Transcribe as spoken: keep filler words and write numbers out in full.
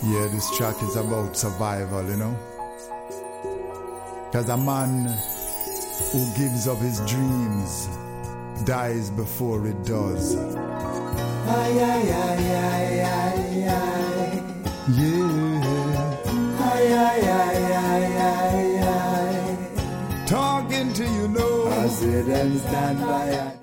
Yeah, this track is about survival, you know. Cause a man who gives up his dreams dies before it does. Ay, ay, ay, ay, ay, ay. Yeah. Ay, ay, ay, ay, ay, ay. Talking to you, know. I see them stand by.